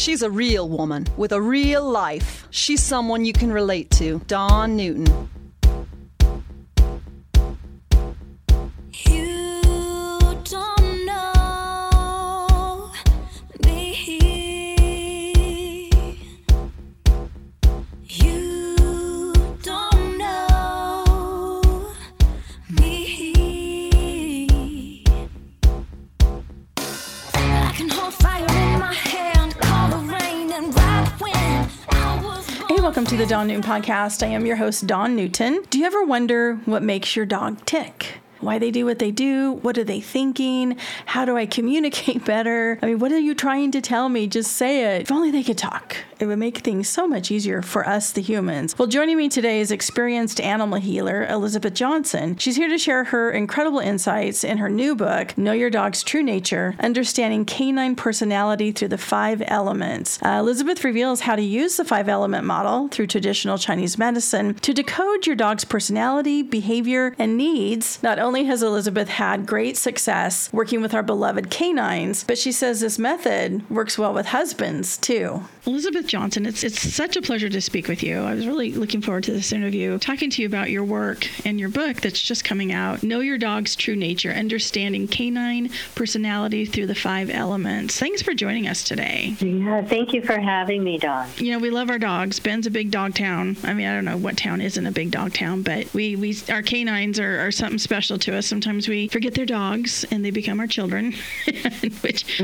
She's a real woman with a real life. She's someone you can relate to. Dawn Newton. Welcome to the Dawn Newton Podcast. I am your host, Dawn Newton. Do you ever wonder what makes your dog tick? Why they do what they do? What are they thinking? How do I communicate better? I mean, what are you trying to tell me? Just say it. If only they could talk. It would make things so much easier for us, the humans. Well, joining me today is experienced animal healer, Elizabeth Johnson. She's here to share her incredible insights in her new book, Know Your Dog's True Nature, Understanding Canine Personality Through the 5 Elements. Elizabeth reveals how to use the 5-element model through traditional Chinese medicine to decode your dog's personality, behavior, and needs. Not only has Elizabeth had great success working with our beloved canines, but she says this method works well with husbands, too. Elizabeth Johnson, it's such a pleasure to speak with you. I was really looking forward to this interview, talking to you about your work and your book that's just coming out, Know Your Dog's True Nature, Understanding Canine Personality Through the 5 Elements. Thanks for joining us today. Yeah, thank you for having me, Dawn. You know, we love our dogs. Ben's a big dog town. I mean, I don't know what town isn't a big dog town, but our canines are something special to us. Sometimes we forget their dogs and they become our children, which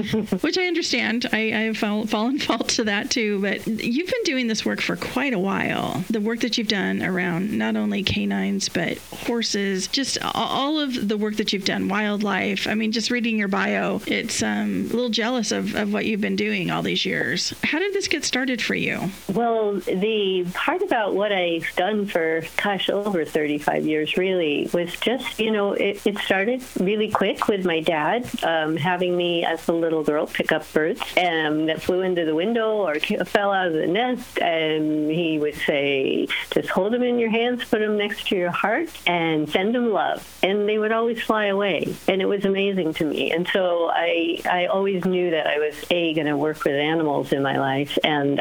I understand. I have fallen fault to that too, but you've been doing this work for quite a while. The work that you've done around not only canines, but horses, just all of the work that you've done, wildlife. I mean, just reading your bio, it's a little jealous of what you've been doing all these years. How did this get started for you? Well, the part about what I've done for, over 35 years really was just, it started really quick with my dad having me as a little girl pick up birds that flew into the window or fell out of the nest, and he would say, just hold them in your hands, put them next to your heart, and send them love. And they would always fly away, and it was amazing to me. And so I always knew that I was, going to work with animals in my life, and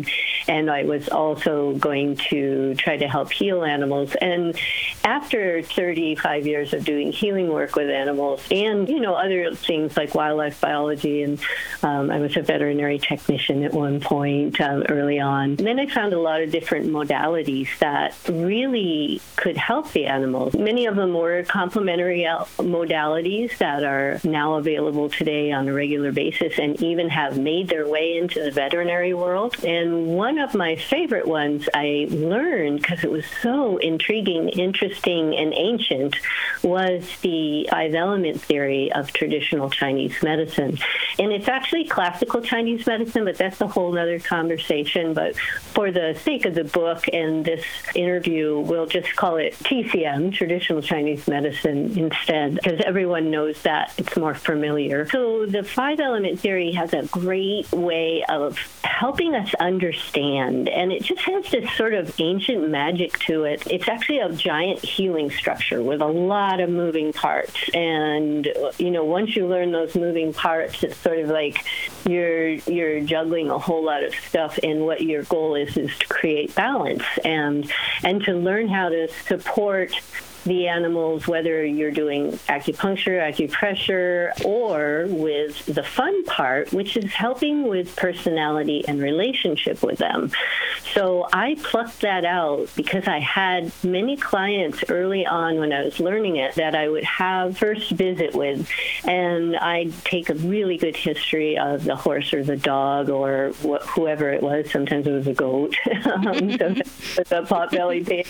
I was also going to try to help heal animals. And after 35 years of doing healing work with animals and, other things like wildlife biology, and I was a veterinary technician at one point early on. And then I found a lot of different modalities that really could help the animals. Many of them were complementary modalities that are now available today on a regular basis and even have made their way into the veterinary world. And one of my favorite ones I learned, because it was so intriguing, interesting, and ancient, was the 5-element theory of traditional Chinese medicine. And it's actually classical Chinese medicine, but that's a whole other conversation. But for the sake of the book and this interview, we'll just call it TCM, traditional Chinese medicine, instead, because everyone knows that. It's more familiar. So the 5-element theory has a great way of helping us understand, and it just has this sort of ancient magic to it. It's actually a giant healing structure with a lot of moving parts. And, once you learn those moving parts, it's sort of like you're juggling a whole lot of stuff, and what your goal is to create balance and to learn how to support the animals, whether you're doing acupuncture, acupressure, or with the fun part, which is helping with personality and relationship with them. So I plucked that out because I had many clients early on when I was learning it that I would have first visit with, and I'd take a really good history of the horse or the dog or whoever it was. Sometimes it was a goat, sometimes it was a pot-bellied pig.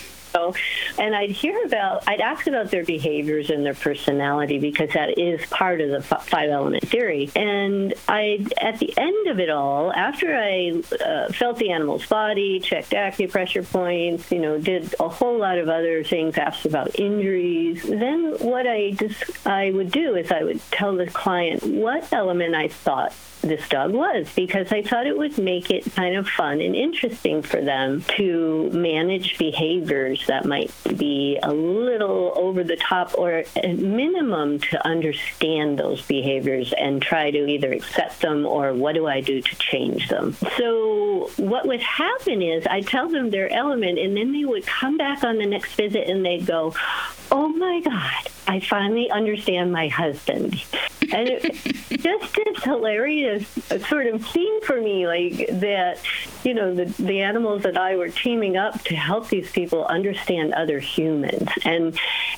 And I'd ask about their behaviors and their personality, because that is part of the 5-element theory. And at the end of it all, after I felt the animal's body, checked acupressure points, did a whole lot of other things, asked about injuries, then what I would do is I would tell the client what element I thought this dog was, because I thought it would make it kind of fun and interesting for them to manage behaviors language that might be a little over the top, or at minimum to understand those behaviors and try to either accept them or what do I do to change them. So what would happen is I tell them their element, and then they would come back on the next visit and they'd go, oh my God, I finally understand my husband. And it just this hilarious sort of thing for me, like that, you know, the animals and I were teaming up to help these people understand other humans. And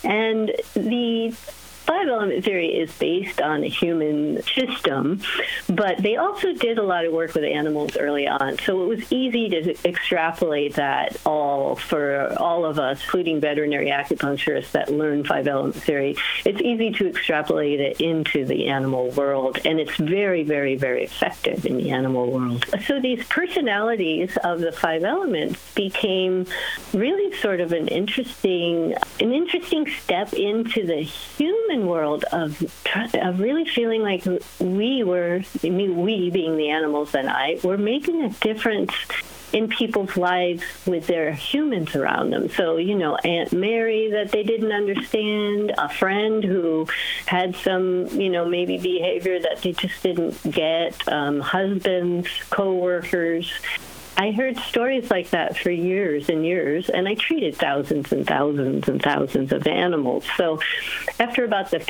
the five-element theory is based on a human system, but they also did a lot of work with animals early on. So it was easy to extrapolate that all for all of us, including veterinary acupuncturists that learn five-element theory. It's easy to extrapolate it into the animal world, and it's very, very, very effective in the animal world. So these personalities of the five elements became really sort of an interesting step into the human world of really feeling like we being the animals and I, were making a difference in people's lives with their humans around them. So, you know, Aunt Mary that they didn't understand, a friend who had some, you know, maybe behavior that they just didn't get, husbands, co-workers. I heard stories like that for years and years, and I treated thousands and thousands and thousands of animals. So after about the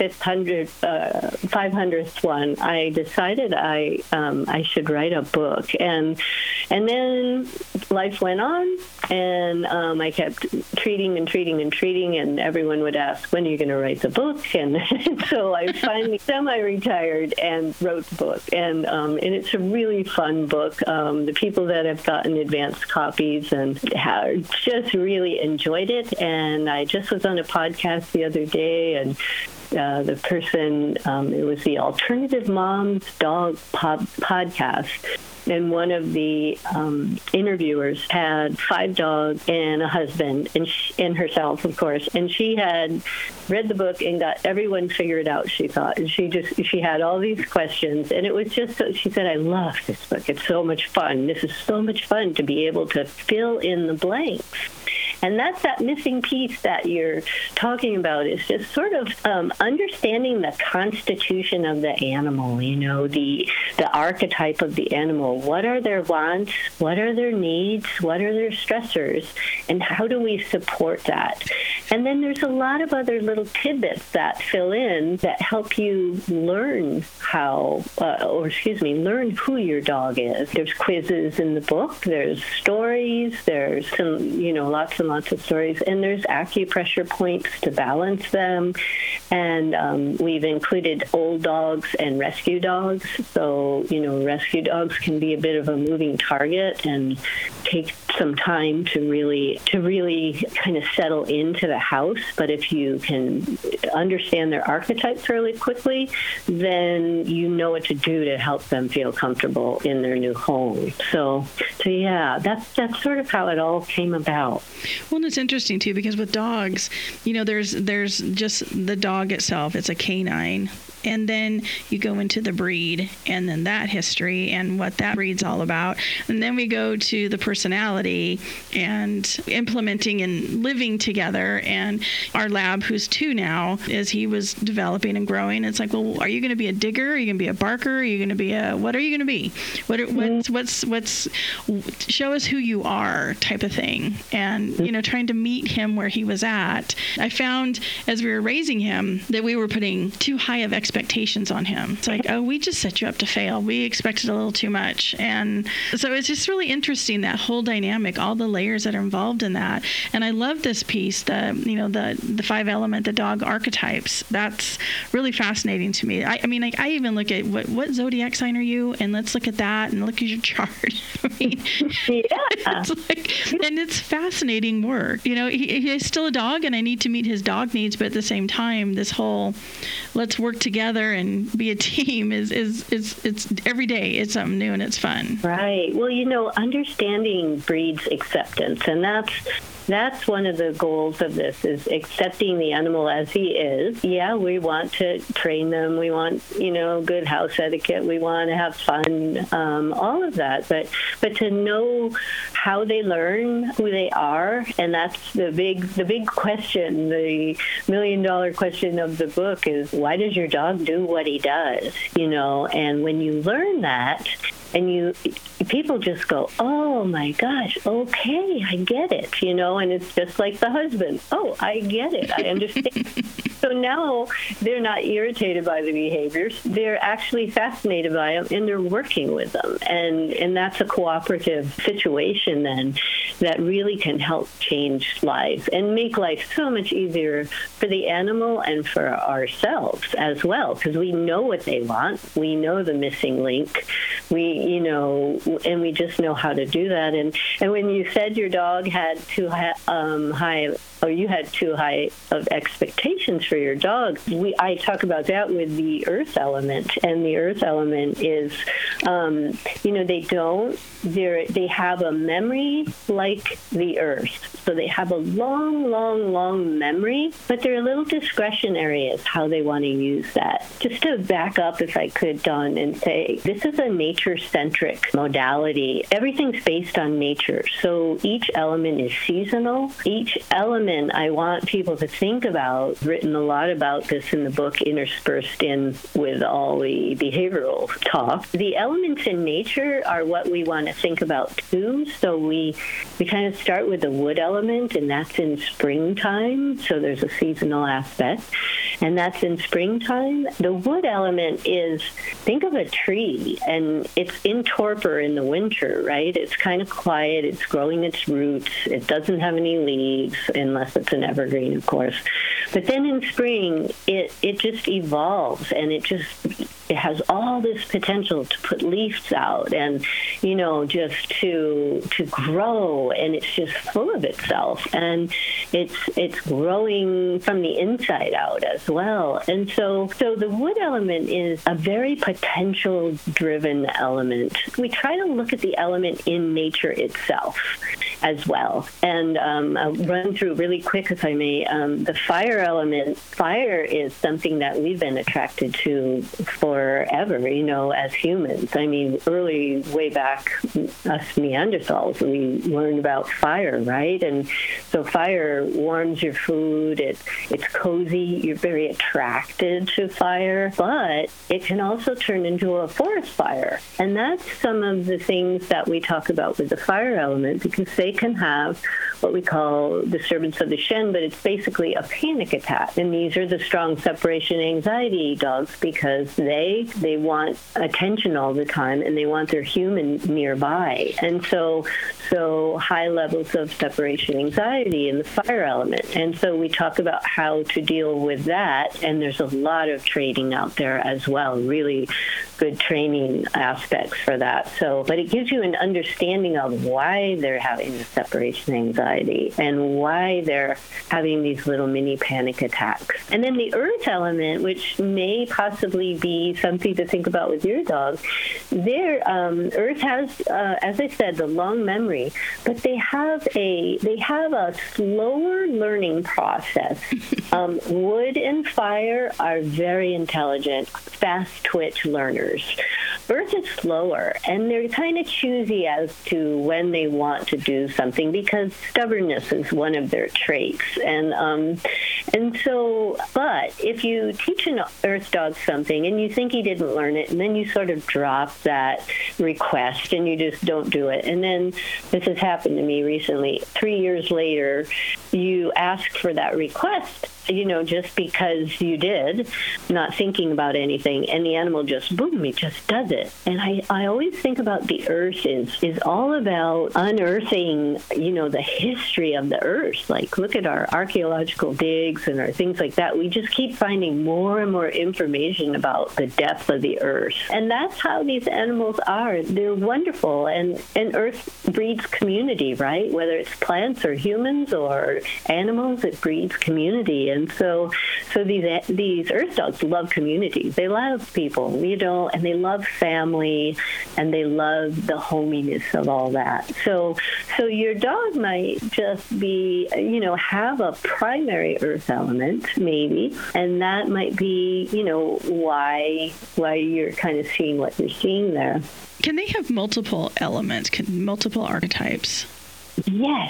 500th one, I decided I should write a book. And then life went on, and I kept treating, and everyone would ask, when are you going to write the book? And so I finally semi-retired and wrote the book. And it's a really fun book. The people that have gotten advanced copies and have just really enjoyed it. And I just was on a podcast the other day, and the person, it was the Alternative Moms Dog podcast. And one of the interviewers had 5 dogs and a husband, and herself, of course. And she had read the book and got everyone figured out, she thought. And she had all these questions. And it was just, she said, I love this book. It's so much fun. This is so much fun to be able to fill in the blanks. And that's that missing piece that you're talking about, is just sort of understanding the constitution of the animal, you know, the archetype of the animal. What are their wants? What are their needs? What are their stressors? And how do we support that? And then there's a lot of other little tidbits that fill in that help you learn learn who your dog is. There's quizzes in the book. There's stories. There's some, you know, lots and lots of stories. And there's acupressure points to balance them. And we've included old dogs and rescue dogs. So, you know, rescue dogs can be a bit of a moving target and take some time to really kind of settle into the house. But if you can understand their archetype fairly quickly, then you know what to do to help them feel comfortable in their new home. So yeah, that's sort of how it all came about. Well, and it's interesting too, because with dogs, you know, there's just the dog itself. It's a canine. And then you go into the breed, and then that history and what that breed's all about. And then we go to the personality and implementing and living together. And our lab, who's 2 now, as he was developing and growing, it's like, well, are you going to be a digger? Are you going to be a barker? Are you going to be what are you going to be? What's show us who you are type of thing. And, you know, trying to meet him where he was at. I found as we were raising him that we were putting too high of expectations on him. It's like, oh, we just set you up to fail. We expected a little too much. And so it's just really interesting, that whole dynamic, all the layers that are involved in that. And I love this piece, the 5 element, the dog archetypes. That's really fascinating to me. I mean, I even look at what zodiac sign are you? And let's look at that and look at your chart. I mean, it's like, and it's fascinating work. You know, he is still a dog, and I need to meet his dog needs, but at the same time, this whole let's work together together and be a team is it's every day. It's something new and it's fun. Right. Well, understanding breeds acceptance, and that's one of the goals of this, is accepting the animal as he is. Yeah, we want to train them. We want, good house etiquette. We want to have fun, all of that. But to know how they learn, who they are, and that's the big question, the $1 million question of the book is, why does your dog do what he does? And when you learn that, and people just go, oh my gosh, okay, I get it, and it's just like the husband. Oh, I get it. I understand. So now they're not irritated by the behaviors. They're actually fascinated by them, and they're working with them. And that's a cooperative situation then that really can help change lives and make life so much easier for the animal and for ourselves as well, because we know what they want. We know the missing link. And we just know how to do that. And when you said your dog had too high you had too high of expectations for your dog, I talk about that with the earth element. And the earth element is, they have a memory like the earth. So they have a long, long, long memory, but they're a little discretionary as how they want to use that. Just to back up, if I could, Dawn, and say, this is a nature-centric modality. Everything's based on nature. So each element is seasonal. Each element I want people to think about, written a lot about this in the book, interspersed in with all the behavioral talk. The elements in nature are what we want to think about too. So we kind of start with the wood element, and that's in springtime. So there's a seasonal aspect, and that's in springtime. The wood element is, think of a tree, and it's in torpor in the winter, right? It's kind of quiet. It's growing its roots. It doesn't have any leaves, unless it's an evergreen, of course. But then in spring, it just evolves, and it has all this potential to put leaves out and, just to grow, and it's just full of itself, and it's growing from the inside out as well. And so the wood element is a very potential-driven element. We try to look at the element in nature itself as well. And I'll run through really quick, if I may. The fire element, fire is something that we've been attracted to forever, as humans. I mean, way back, us Neanderthals, we learned about fire, right? And so fire warms your food. It's cozy. You're very attracted to fire, but it can also turn into a forest fire. And that's some of the things that we talk about with the fire element, because they can have what we call disturbance of the Shen, but it's basically a panic attack. And these are the strong separation anxiety dogs, because they want attention all the time, and they want their human nearby. And so high levels of separation anxiety in the fire element. And so we talk about how to deal with that, and there's a lot of training out there as well, really good training aspects for that. But it gives you an understanding of why they're having the separation anxiety and why they're having these little mini panic attacks. And then the earth element, which may possibly be something to think about with your dog, earth has, as I said, the long memory, but they have a slower learning process. Wood and fire are very intelligent, fast twitch learners. Earth is slower, and they're kind of choosy as to when they want to do something, because stubbornness is one of their traits. But if you teach an earth dog something and you think he didn't learn it, and then you sort of drop that request and you just don't do it, and then this has happened to me recently, 3 years later, you ask for that request, just because you did, not thinking about anything, and the animal just, boom, it just does it. And I always think about the earth is all about unearthing, the history of the earth. Like, look at our archaeological digs and our things like that. We just keep finding more and more information about the depth of the earth. And that's how these animals are. They're wonderful. And earth breeds community, right? Whether it's plants or humans or animals, it breeds community. And so these earth dogs love community. They love people, and they love family, and they love the hominess of all that. So your dog might just be, have a primary earth element, maybe, and that might be, why you're kind of seeing what you're seeing there. Can they have multiple elements, multiple archetypes? Yes.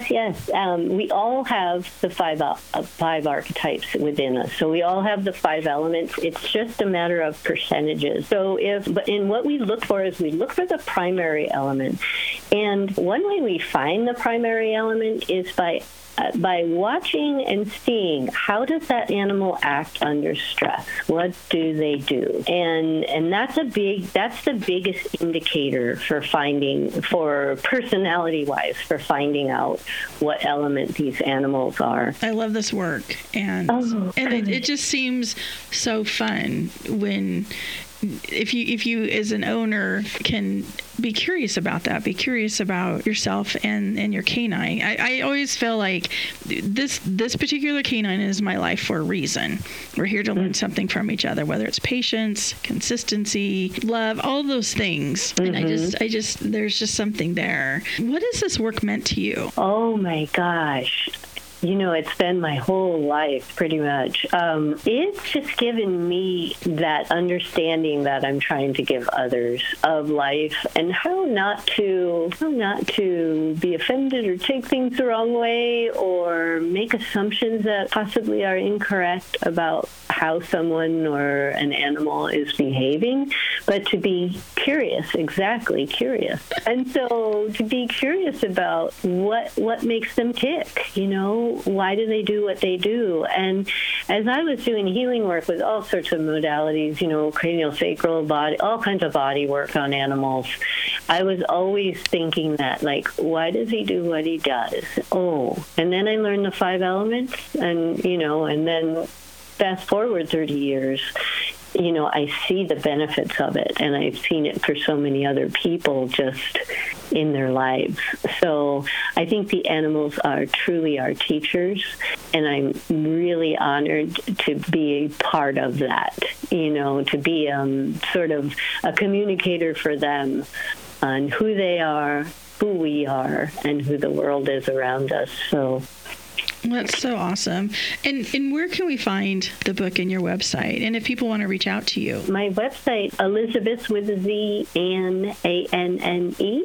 We all have the five archetypes within us. So we all have the 5 elements. It's just a matter of percentages. So what we look for is we look for the primary element. And one way we find the primary element is by watching and seeing how does that animal act under stress. What do they do? And that's the biggest indicator for personality-wise, for finding out what element these animals are. I love this work, and it just seems so fun when. If you as an owner can be curious about that, be curious about yourself and your canine. I always feel like this particular canine is my life for a reason. We're here to learn something from each other, whether it's patience, consistency, love, all those things. And I just there's just something there. What has this work meant to you? Oh my gosh. It's been my whole life, pretty much. It's just given me that understanding that I'm trying to give others of life, and how not to be offended or take things the wrong way or make assumptions that possibly are incorrect about how someone or an animal is behaving, but to be curious, and so to be curious about what makes them tick, why do they do what they do? And as I was doing healing work with all sorts of modalities, craniosacral, body, all kinds of body work on animals, I was always thinking that, like, why does he do what he does? And then I learned the 5 elements, and then fast forward 30 years, I see the benefits of it, and I've seen it for so many other people just in their lives. So I think the animals are truly our teachers, and I'm really honored to be a part of that, to be sort of a communicator for them on who they are, who we are, and who the world is around us. So that's so awesome. And where can we find the book and your website? And if people want to reach out to you? My website, Elizabeth with a Z, Anne,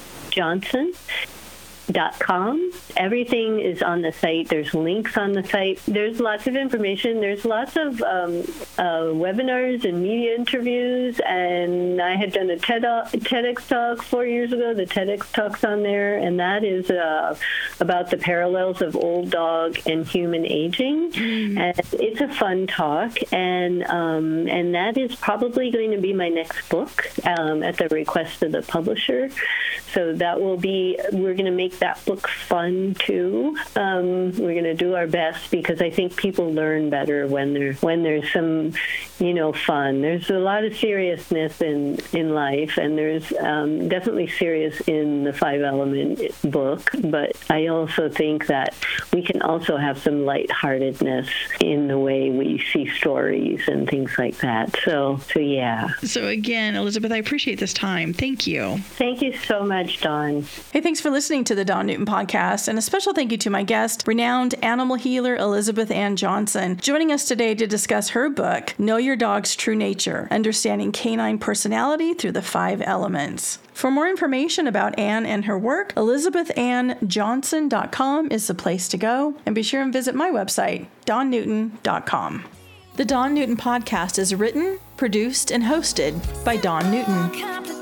Johnson.com. Everything is on the site. There's links on the site. There's lots of information. There's lots of webinars and media interviews. And I had done a TEDx talk 4 years ago. The TEDx talk's on there, and that is about the parallels of old dog and human aging. And it's a fun talk, and that is probably going to be my next book at the request of the publisher. So that will be. We're going to make that book fun too. We're going to do our best, because I think people learn better when there's some, fun. There's a lot of seriousness in life, and there's definitely serious in the 5 element book. But I also think that we can also have some lightheartedness in the way we see stories and things like that. So yeah. So again, Elizabeth, I appreciate this time. Thank you. Thank you so much, Dawn. Hey, thanks for listening to the Dawn Newton podcast, and a special thank you to my guest, renowned animal healer Elizabeth Ann Johnson, joining us today to discuss her book, Know Your Dog's True Nature, Understanding Canine Personality Through the 5 Elements. For more information about Ann and her work, ElizabethAnnJohnson.com is the place to go, and be sure and visit my website, DawnNewton.com. The Dawn Newton podcast is written, produced, and hosted by Dawn Newton.